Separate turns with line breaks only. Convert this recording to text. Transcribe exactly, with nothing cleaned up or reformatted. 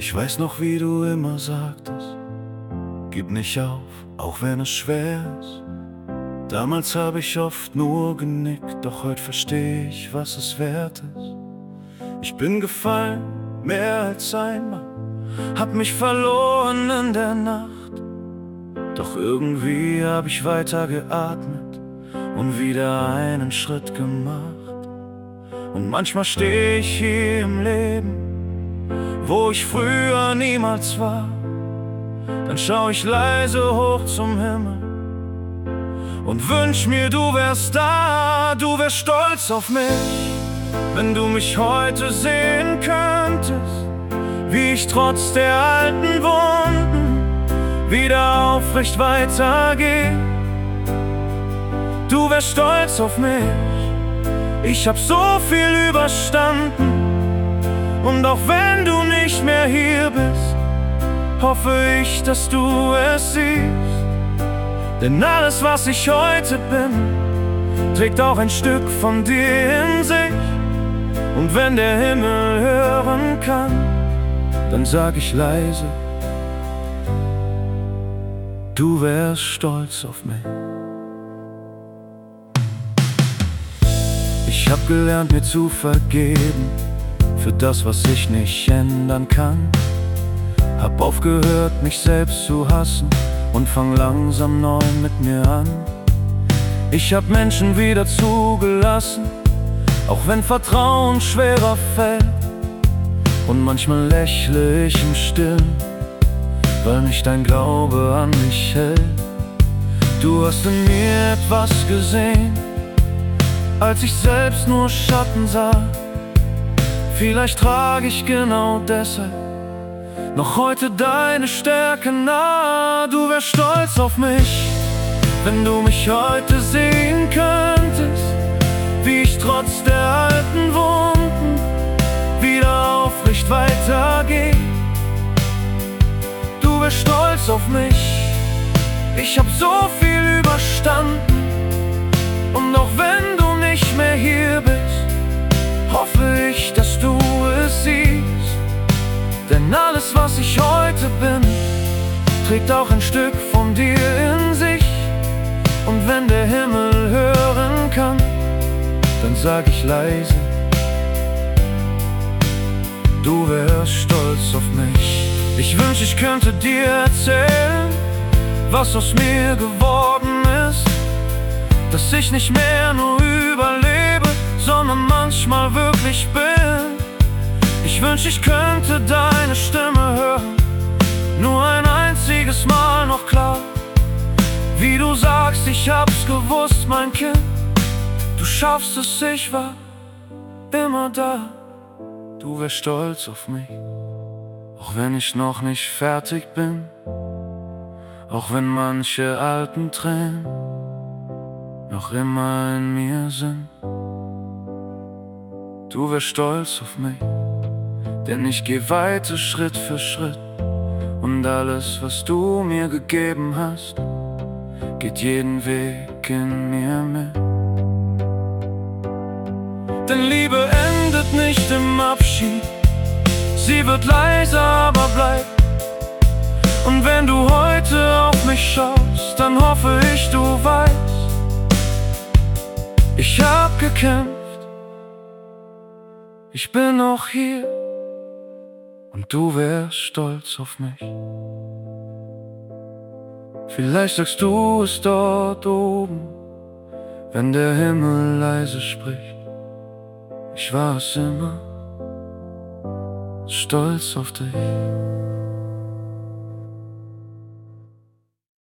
Ich weiß noch, wie du immer sagtest, gib nicht auf, auch wenn es schwer ist. Damals habe ich oft nur genickt, doch heute verstehe ich, was es wert ist. Ich bin gefallen, mehr als einmal, hab mich verloren in der Nacht. Doch irgendwie hab ich weiter geatmet und wieder einen Schritt gemacht. Und manchmal steh ich hier im Leben, wo ich früher niemals war. Dann schau ich leise hoch zum Himmel und wünsch mir, du wärst da, du wärst stolz auf mich, wenn du mich heute sehen könntest, wie ich trotz der alten Wunden wieder aufrecht weitergehe. Du wärst stolz auf mich, ich hab so viel überstanden, und auch wenn du nicht mehr hier bist, hoffe ich, dass du es siehst. Denn alles, was ich heute bin, trägt auch ein Stück von dir in sich. Und wenn der Himmel hören kann, dann sag ich leise, du wärst stolz auf mich. Ich hab gelernt, mir zu vergeben für das, was ich nicht ändern kann. Hab aufgehört, mich selbst zu hassen und fang langsam neu mit mir an. Ich hab Menschen wieder zugelassen, auch wenn Vertrauen schwerer fällt. Und manchmal lächle ich im Stillen, weil mich dein Glaube an mich hält. Du hast in mir etwas gesehen, als ich selbst nur Schatten sah. Vielleicht trage ich genau deshalb noch heute deine Stärke nah. Du wärst stolz auf mich, wenn du mich heute sehen könntest, wie ich trotz der alten Wunden wieder aufrecht weitergehe. Du wärst stolz auf mich, ich hab so viel überstanden, und auch wenn du nicht mehr hier bist, hoffe ich, dass du es siehst. Denn alles, was ich heute bin, trägt auch ein Stück von dir in sich. Und wenn der Himmel hören kann, dann sag ich leise, du wärst stolz auf mich. Ich wünsch, ich könnte dir erzählen, was aus mir geworden ist, dass ich nicht mehr nur überlebe, sondern manchmal wirklich bin. Ich wünsch, ich könnte deine Stimme hören, nur ein einziges Mal noch klar. Wie du sagst, ich hab's gewusst, mein Kind, du schaffst es, ich war immer da. Du wärst stolz auf mich, auch wenn ich noch nicht fertig bin, auch wenn manche alten Tränen noch immer in mir sind. Du wärst stolz auf mich, denn ich geh weiter Schritt für Schritt, und alles, was du mir gegeben hast, geht jeden Weg in mir mit. Denn Liebe endet nicht im Abschied, sie wird leiser, aber bleibt. Und wenn du heute auf mich schaust, dann hoffe ich, du weißt, ich hab gekämpft, ich bin noch hier, und du wärst stolz auf mich. Vielleicht sagst du es dort oben, wenn der Himmel leise spricht. Ich war es immer, stolz auf dich.